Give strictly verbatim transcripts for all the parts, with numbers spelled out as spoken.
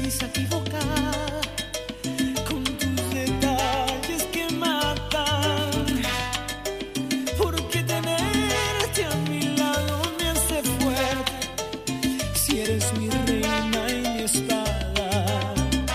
sonrisa equivocada, con tus detalles que matan. Porque tenerte a mi lado me hace fuerte, si eres mi reina y mi espada.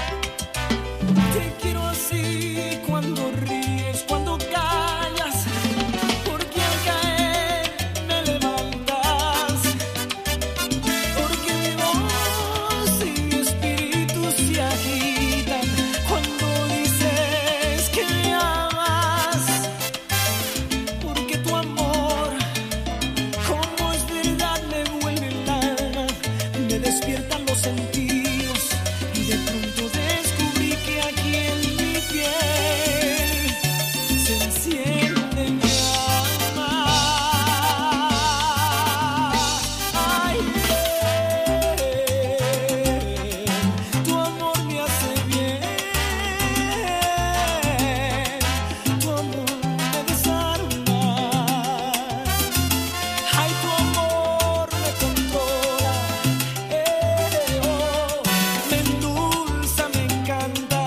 Te quiero así, cuando ríes, cuando callas, porque al caer me levantas, porque mi voz y mi espíritu se agitan cuando dices que me amas, porque tu amor, como es verdad, me vuelve el alma, me despiertan los sentidos y de pronto descubrí que aquí en mi piel se enciende mi alma. Ay, bien, tu amor me hace bien, tu amor me desarma. Ay, tu amor me controla, eh, oh, me endulza, me encanta.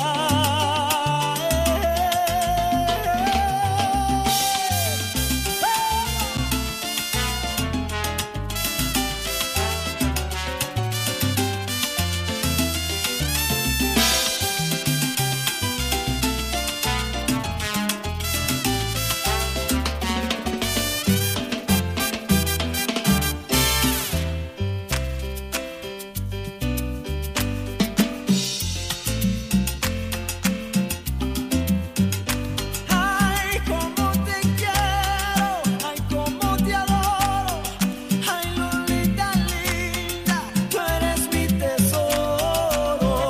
Ay, cómo te quiero, ay, cómo te adoro, ay, Lolita linda, tú eres mi tesoro.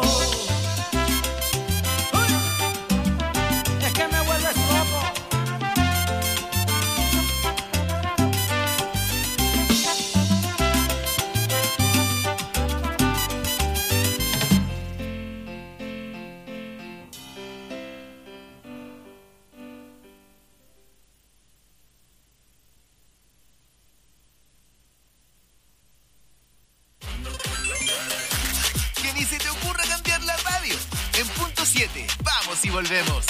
Uy, es que me vuelves loco. Que ni se te ocurra cambiar la radio. En punto siete, vamos y volvemos.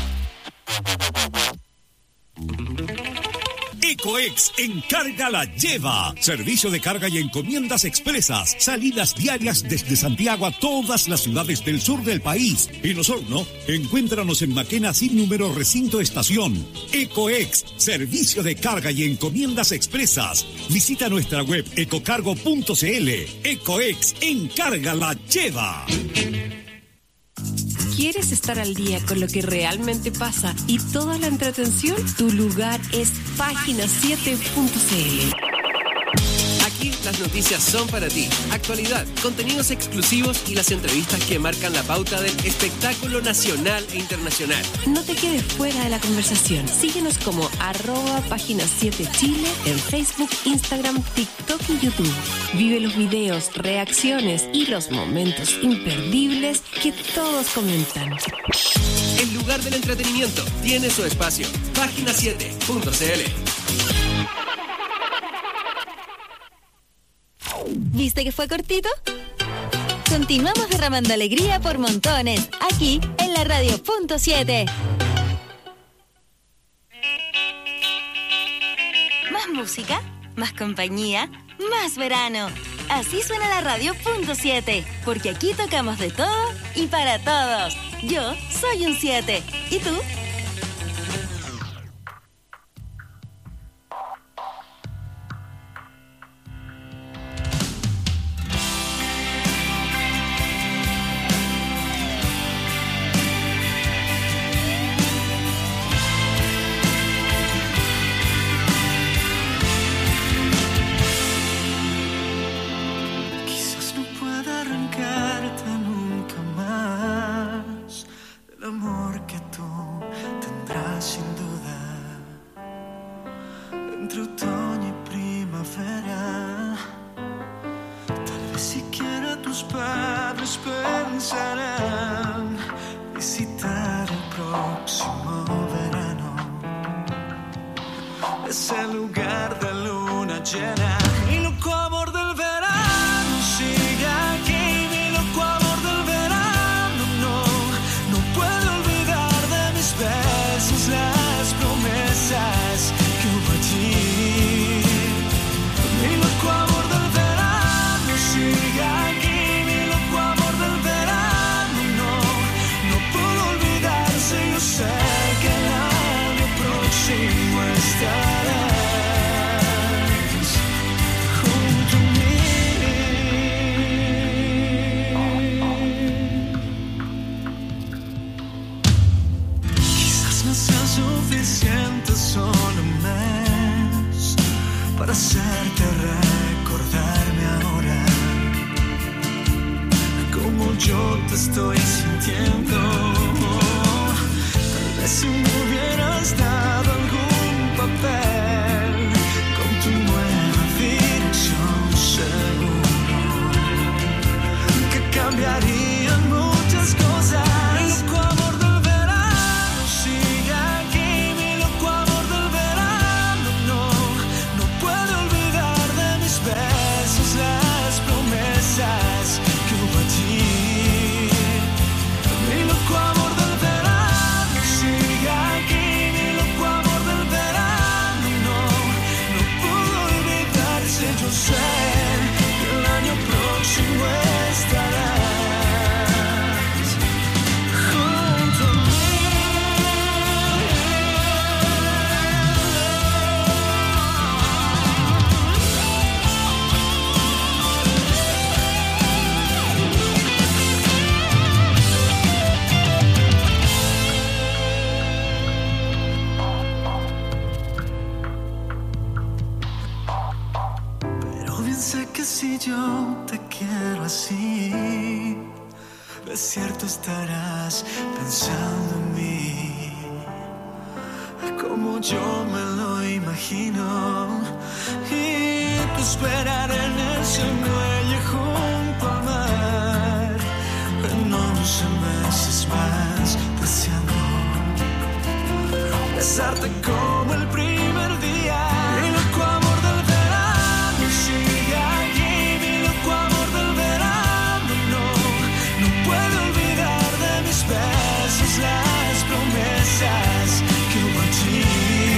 Ecoex Encarga la lleva. Servicio de carga y encomiendas expresas. Salidas diarias desde Santiago a todas las ciudades del sur del país. En Osorno, encuéntranos en Maquena sin número recinto estación. Ecoex, servicio de carga y encomiendas expresas. Visita nuestra web ecocargo punto cl. Ecoex Encarga la lleva. ¿Quieres estar al día con lo que realmente pasa y toda la entretención? Tu lugar es página siete punto cl. Aquí las noticias son para ti. Actualidad, contenidos exclusivos y las entrevistas que marcan la pauta del espectáculo nacional e internacional. No te quedes fuera de la conversación. Síguenos como arroba página siete Chile en Facebook, Instagram, TikTok y YouTube. Vive los videos, reacciones y los momentos imperdibles que todos comentan. El lugar del entretenimiento tiene su espacio. página siete punto cl. ¿Viste que fue cortito? Continuamos derramando alegría por montones, aquí en la radio punto siete. Más música, más compañía, más verano. Así suena la radio punto siete, porque aquí tocamos de todo y para todos. Yo soy un siete. ¿Y tú? Quizás no pueda arrancarte nunca más del amor que tú tendrás sin duda. Entre otoño y primavera, tal vez siquiera tus padres pensarán visitar el próximo verano ese lugar de luna llena. Mi loco amor del verano sigue aquí, mi loco amor del verano. yo te estoy sintiendo. Tal vez si me hubieras dado algún papel con tu nueva dirección, seguro que cambiarían muchas cosas. Mi loco amor del verano sigue aquí, mi loco amor del verano no, no puedo olvidar de mis besos las promesas que hubo allí. Mi loco amor del verano sigue aquí, mi loco amor del verano no, no pudo olvidarse. Yo sé que el año próximo estarás junto a mí. Pero bien sé que si yo te quiero así, de cierto estarás pensando en mí, como yo me lo imagino. Y te esperaré en ese muelle junto al mar, en once meses más, deseando besarte como el primer día. Mi loco amor del verano sigue aquí, mi loco amor del verano no, no puedo olvidar de mis besos las promesas que hubo allí.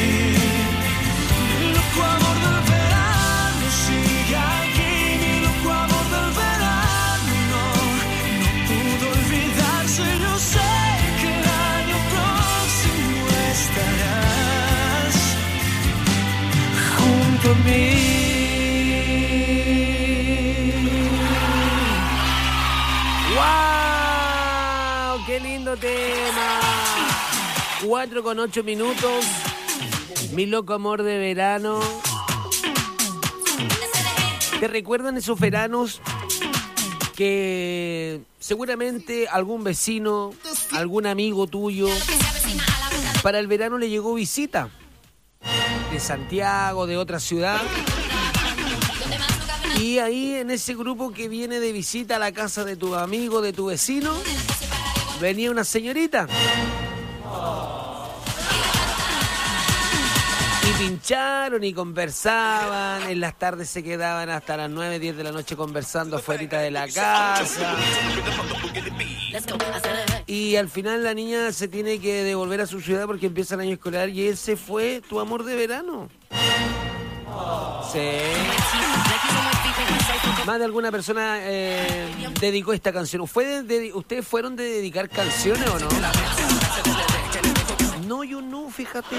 Mi loco amor del verano sigue aquí, mi loco amor del verano no, no pudo olvidarse. Yo sé que el año próximo estarás junto a mí. ¡Wow! ¡Qué lindo tema! Cuatro con ocho minutos. Mi loco amor de verano. ¿Te recuerdan esos veranos que seguramente algún vecino, algún amigo tuyo, para el verano le llegó visita de Santiago, de otra ciudad? Y ahí en ese grupo que viene de visita a la casa de tu amigo, de tu vecino, venía una señorita. Y pincharon y conversaban, en las tardes se quedaban hasta las nueve, diez de la noche conversando afuera de la casa. Y al final la niña se tiene que devolver a su ciudad porque empieza el año escolar y ese fue tu amor de verano. Sí. Más de alguna persona eh, dedicó esta canción. ¿Fue de, de, ¿Ustedes fueron de dedicar canciones o no? No, yo no, fíjate.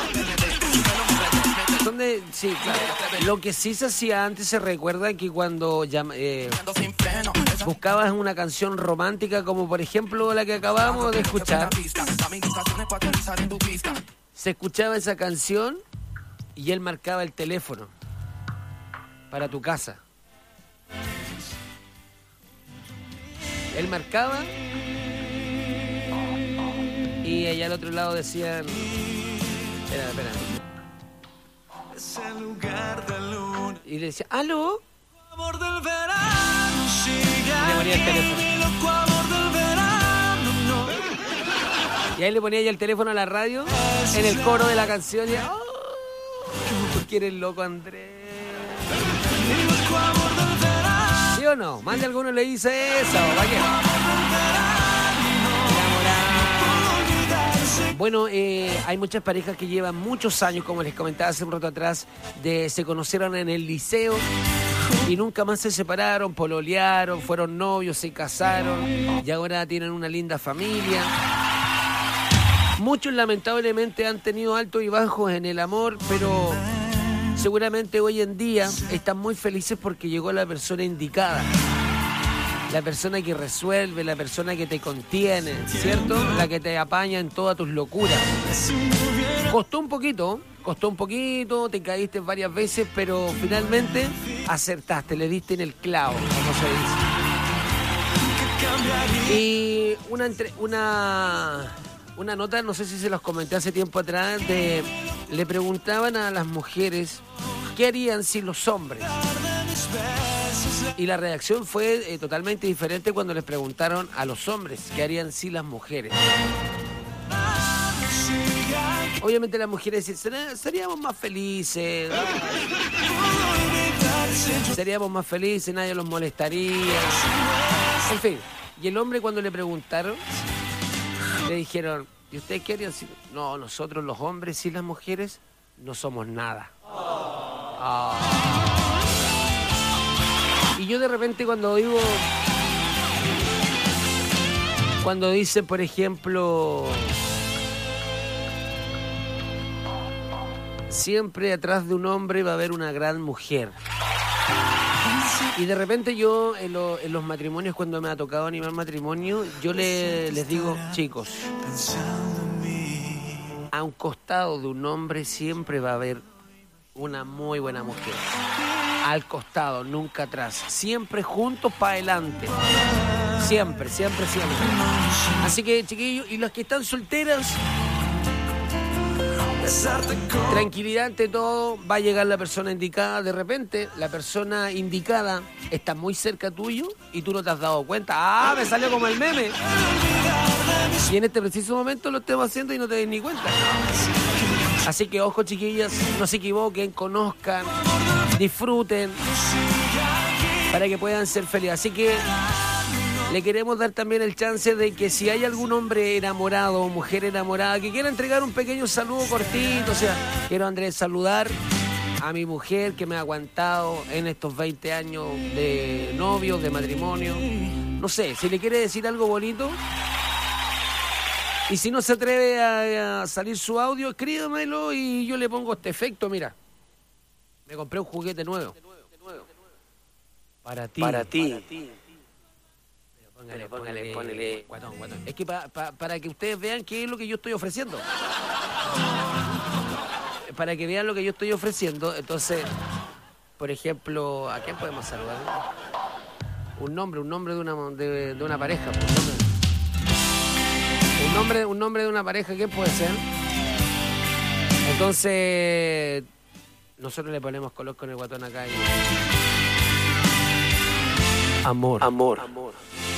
Son de, sí, claro. Lo que sí se hacía antes, se recuerda que cuando llama, eh, buscabas una canción romántica, como por ejemplo la que acabamos de escuchar, se escuchaba esa canción y él marcaba el teléfono para tu casa. Él marcaba y allá al otro lado decían, espera, espera. Y le decía, ¿aló? Y le ponía el teléfono. Y ahí le ponía ya el teléfono a la radio en el coro de la canción y ¡oh! ¿Tú quieres loco, Andrés? ¿Sí o no? Más de alguno le dice eso, ¿para qué? Bueno, eh, hay muchas parejas que llevan muchos años, como les comentaba hace un rato atrás, de se conocieron en el liceo y nunca más se separaron, pololearon, fueron novios, se casaron y ahora tienen una linda familia. Muchos lamentablemente han tenido altos y bajos en el amor, pero seguramente hoy en día están muy felices porque llegó la persona indicada. La persona que resuelve, la persona que te contiene, ¿cierto? La que te apaña en todas tus locuras. Costó un poquito, costó un poquito, te caíste varias veces, pero finalmente acertaste, le diste en el clavo, como se dice. Y una, entre, una, una nota, no sé si se los comenté hace tiempo atrás, de, le preguntaban a las mujeres qué harían si los hombres. Y la reacción fue eh, totalmente diferente cuando les preguntaron a los hombres qué harían si las mujeres. Obviamente las mujeres dicen, seríamos más felices, seríamos más felices, nadie los molestaría. En fin, y el hombre cuando le preguntaron, le dijeron, ¿y ustedes qué harían si...? No, nosotros los hombres y las mujeres no somos nada. Oh. Y yo de repente cuando digo, cuando dice, por ejemplo, siempre atrás de un hombre va a haber una gran mujer. Y de repente yo, en, lo, en los matrimonios, cuando me ha tocado animar matrimonio, yo le, les digo, chicos, a un costado de un hombre siempre va a haber una muy buena mujer. Al costado, nunca atrás. Siempre juntos para adelante. Siempre, siempre, siempre. Así que, chiquillos, y las que están solteras, tranquilidad ante todo, va a llegar la persona indicada. De repente, la persona indicada está muy cerca tuyo y tú no te has dado cuenta. ¡Ah, me salió como el meme! Y en este preciso momento lo estamos haciendo y no te das ni cuenta. Así que, ojo, chiquillas, no se equivoquen, conozcan, disfruten, para que puedan ser felices. Así que le queremos dar también el chance de que si hay algún hombre enamorado o mujer enamorada que quiera entregar un pequeño saludo cortito, o sea, quiero, Andrés, saludar a mi mujer que me ha aguantado en estos veinte años de novio, de matrimonio. No sé, si le quiere decir algo bonito. Y si no se atreve a, a salir su audio, escríbamelo y yo le pongo este efecto, mira. Me compré un juguete nuevo. Para ti. Para ti. Póngale, póngale, póngale. Guatón, guatón. Es que pa, pa, para que ustedes vean qué es lo que yo estoy ofreciendo. Para que vean lo que yo estoy ofreciendo. Entonces, por ejemplo, ¿a quién podemos saludar? Un nombre, un nombre de una, de, de una pareja. Un nombre. Un nombre, un nombre de una pareja, ¿qué puede ser? Entonces, nosotros le ponemos color con el guatón acá. Y... Amor. Amor. Amor.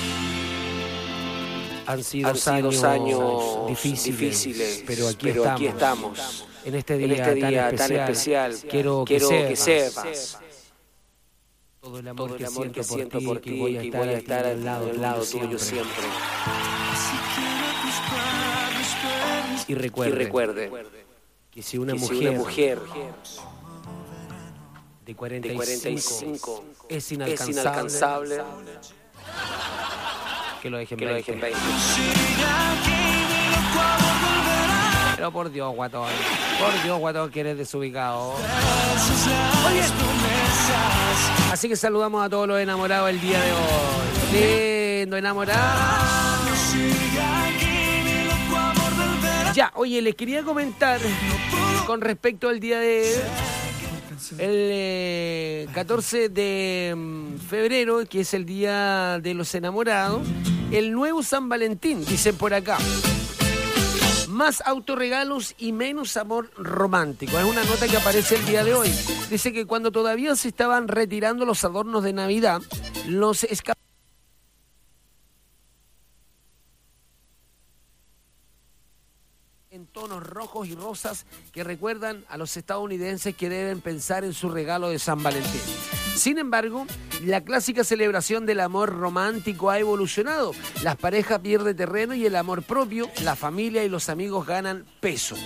Han sido, Han sido años, años difíciles, difíciles, pero aquí, pero estamos, aquí estamos. En este día, en este día tan, tan especial, especial. Quiero, quiero que, que sepas, sepas todo el amor, todo el que, amor siento que siento por ti, que voy a que estar, voy a estar al lado, al lado tuyo tuyo siempre. siempre. Y recuerde, Y recuerde que si una que mujer, si una mujer de cuarenta y cinco, de cuarenta y cinco es es inalcanzable, inalcanzable, que lo dejen que lo veinte. dejen veinte. Pero por Dios, guatón. Por Dios, guatón, que eres desubicado. Oye. Así que saludamos a todos los enamorados el día de hoy. Lindo, enamorado. Ya, oye, les quería comentar con respecto al día de... El eh, catorce de febrero, que es el día de los enamorados, el nuevo San Valentín, dicen por acá. Más autorregalos y menos amor romántico. Es una nota que aparece el día de hoy. Dice que cuando todavía se estaban retirando los adornos de Navidad, los escaparates en tonos rojos y rosas que recuerdan a los estadounidenses que deben pensar en su regalo de San Valentín. Sin embargo, la clásica celebración del amor romántico ha evolucionado. Las parejas pierden terreno y el amor propio, la familia y los amigos ganan peso.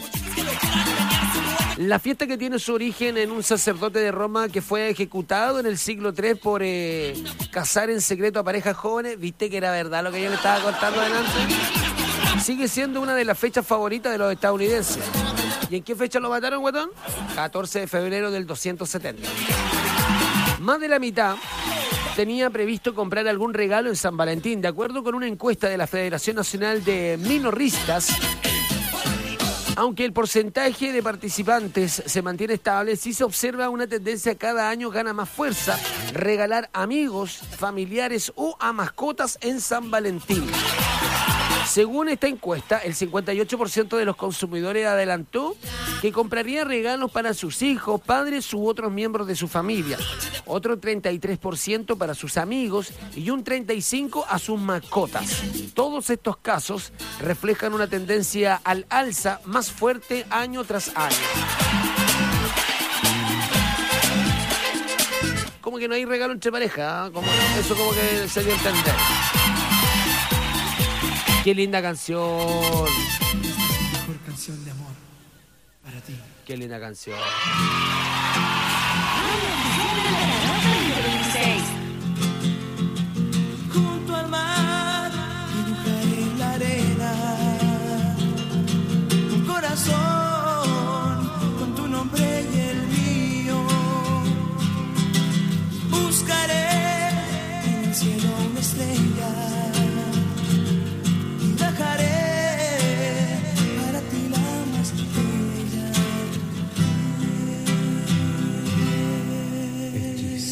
La fiesta, que tiene su origen en un sacerdote de Roma que fue ejecutado en el siglo tres por eh, casar en secreto a parejas jóvenes, ¿viste que era verdad lo que yo le estaba contando adelante? Sigue siendo una de las fechas favoritas de los estadounidenses. ¿Y en qué fecha lo mataron, guatón? catorce de febrero del doscientos setenta. Más de la mitad tenía previsto comprar algún regalo en San Valentín. De acuerdo con una encuesta de la Federación Nacional de Minoristas, Aunque el porcentaje de participantes se mantiene estable, sí se observa una tendencia cada año gana más fuerza, regalar amigos, familiares o a mascotas en San Valentín. Según esta encuesta, el cincuenta y ocho por ciento de los consumidores adelantó que compraría regalos para sus hijos, padres u otros miembros de su familia, otro treinta y tres por ciento para sus amigos y un treinta y cinco por ciento a sus mascotas. Todos estos casos reflejan una tendencia al alza más fuerte año tras año. Como que no hay regalo entre pareja, ¿eh? Como eso como que se dio a entender. Qué linda canción. Mejor canción de amor para ti. Qué linda canción. Junto al mar, dibujaré en la arena un corazón con tu nombre y el mío. Buscaré en el cielo una estrella. Dejaré para ti la más bella.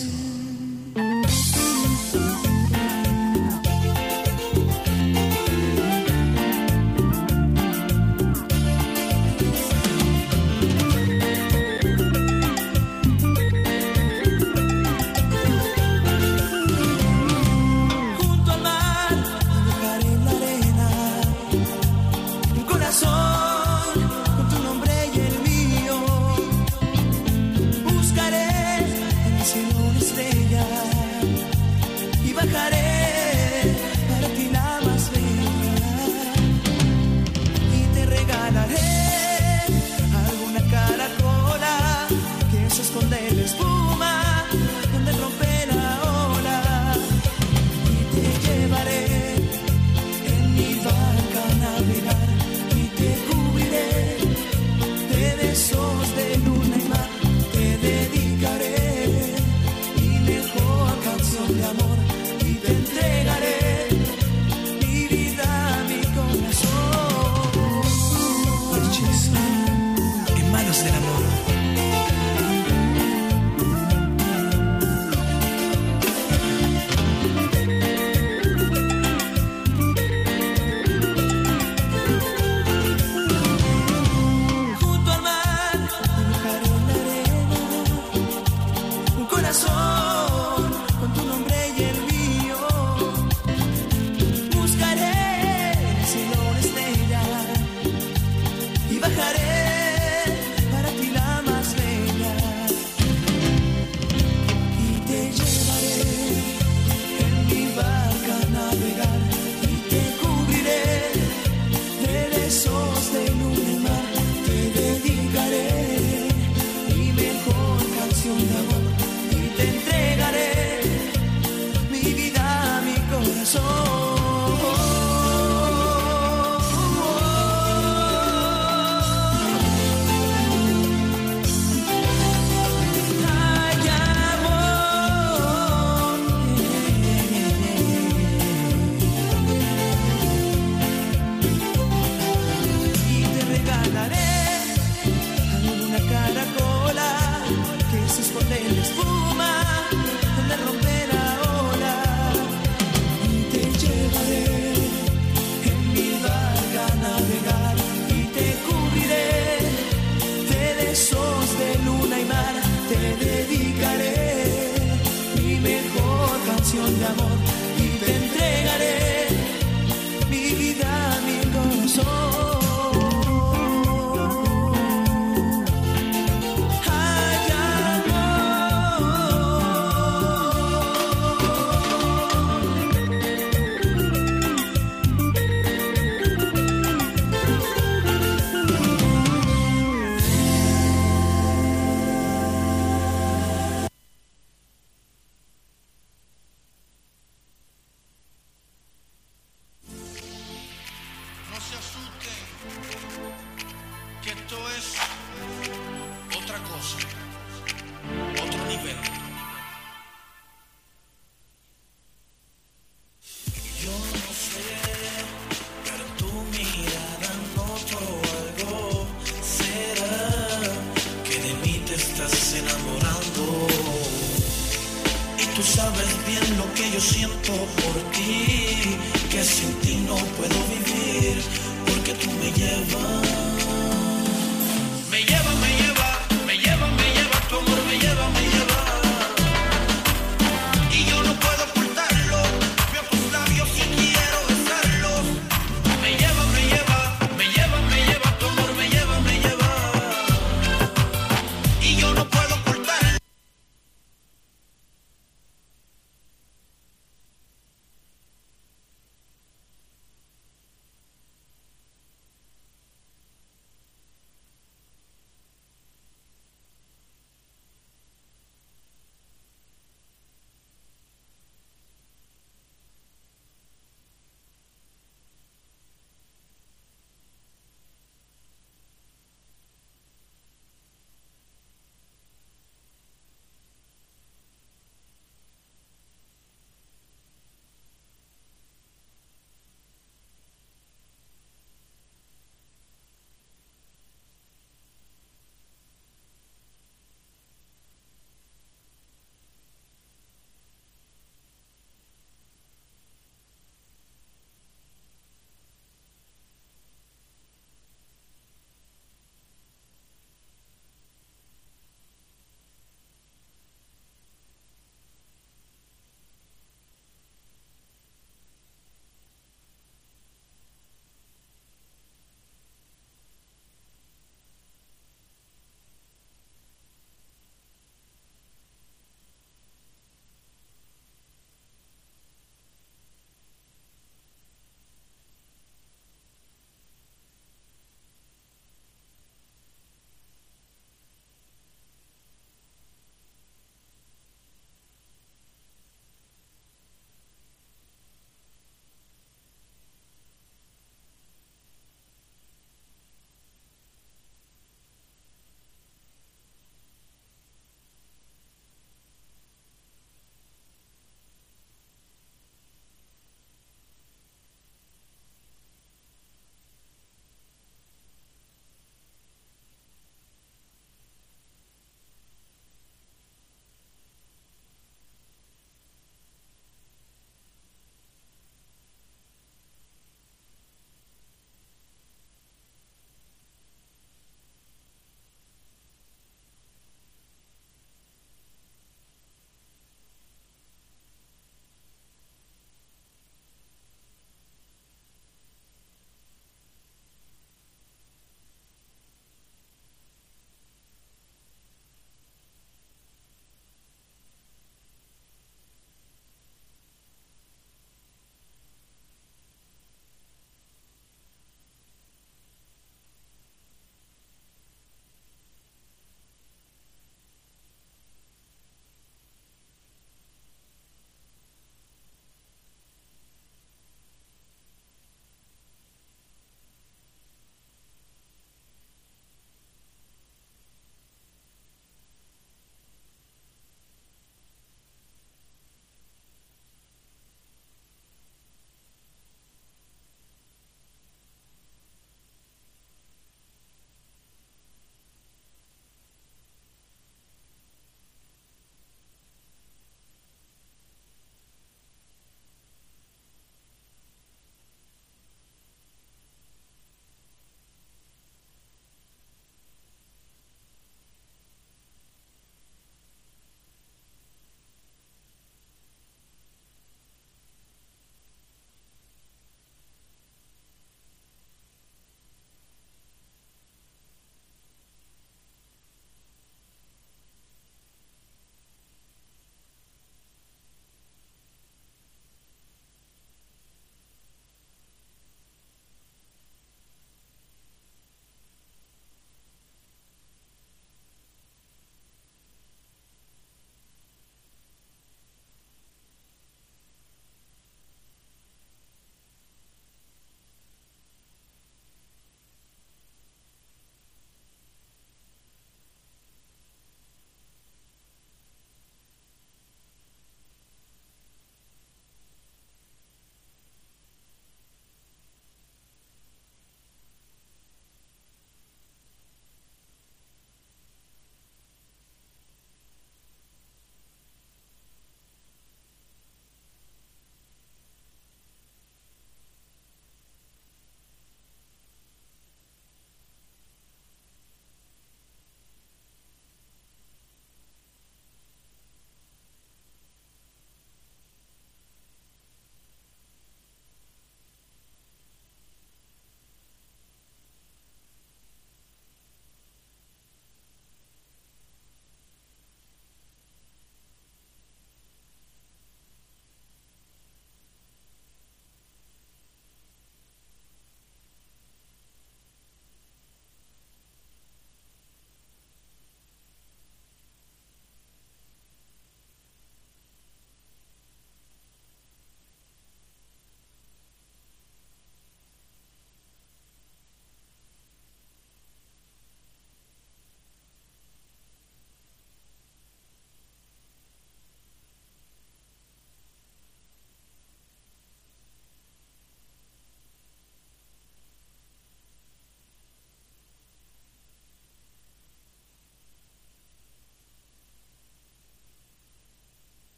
yo siento por ti, que sin ti no puedo vivir, porque tú me llevas